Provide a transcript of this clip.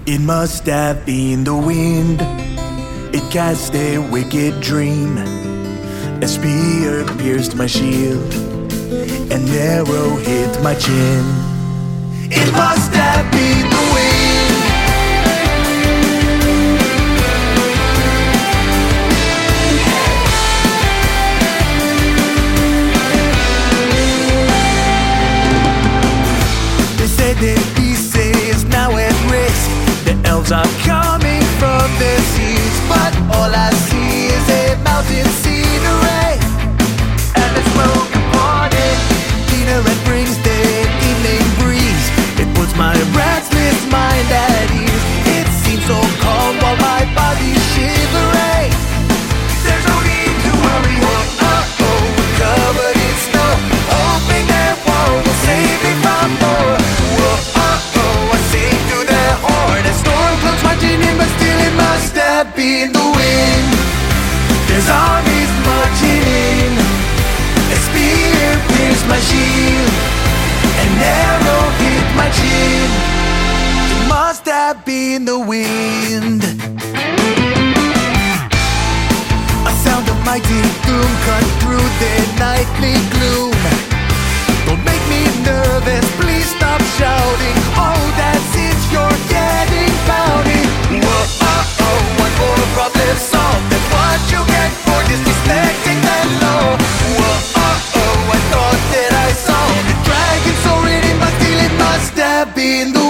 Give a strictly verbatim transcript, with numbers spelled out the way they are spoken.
It must have been the wind. It cast a wicked dream. A spear pierced my shield. An arrow hit my chin. It must have been the wind. They say that peace is now at risk. The elves are coming from the seas, but all I see is a mountain scenery and a smoke upon it. Cleaner and brings the evening breeze. It puts my restless mind at ease. It seems so calm while my body's shivering. There's no need to worry. Oh, oh, oh, we're covered in snow, hoping that war will save me from more. Whoa, oh, oh, I sing to the horn. A storm clouds marching in, but still it must have been the wind. There's armies marching in. A spear pierced my shield. An arrow hit my chin. It must have been the wind. A sound of mighty doom cut through the nightly gloom. Don't make me nervous, please stop shouting. Oh, that's it, you're getting pouty. Whoa, oh, oh, one more problem solved. That's what you get for disrespecting the law. Whoa, oh, oh, I thought that I saw the dragon soaring in, but still it must have been the